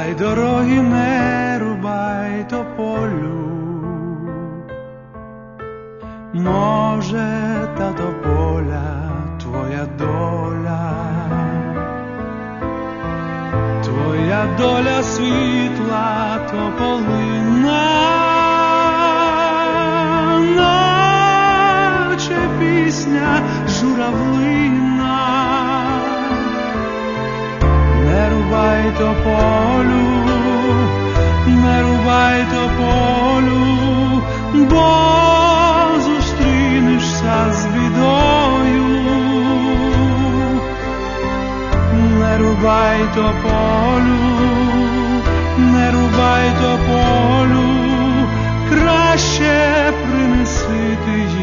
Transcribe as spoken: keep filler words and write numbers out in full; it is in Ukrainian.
й дороги не рубай тополю. Може, та тополя твоя доля, твоя доля світла тополина, наче пісня журавлина. Не рубай тополю, не рубай тополю, бо зустрінешся з бідою. Не рубай тополю, не рубай тополю, краще принеси ти